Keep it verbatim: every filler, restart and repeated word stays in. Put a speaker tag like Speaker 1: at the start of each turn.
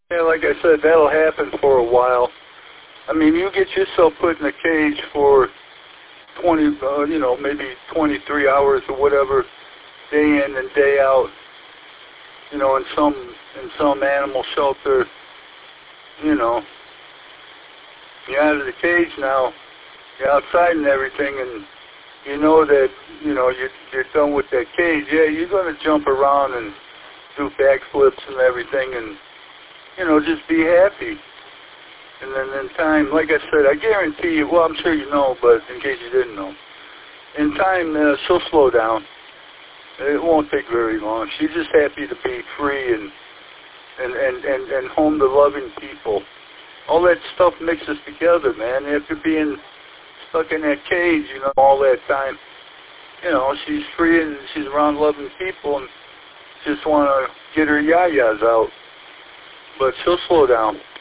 Speaker 1: Yeah, like I said, that'll happen for a while. I mean, you get yourself put in a cage for twenty, uh, you know, maybe twenty-three hours or whatever, day in and day out. You know, in some in some animal shelter. You know, you're out of the cage now. You're outside and everything, and you know that you know you're you're done with that cage. Yeah, you're gonna jump around and do backflips and everything, and you know, just be happy. And then in time, like I said, I guarantee you, well, I'm sure you know, but in case you didn't know, in time, uh, she'll slow down. It won't take very long. She's just happy to be free and, and, and, and, and home to loving people. All that stuff mixes together, man. After being stuck in that cage, you know, all that time, you know, she's free and she's around loving people and just want to get her yayas out. But she'll slow down.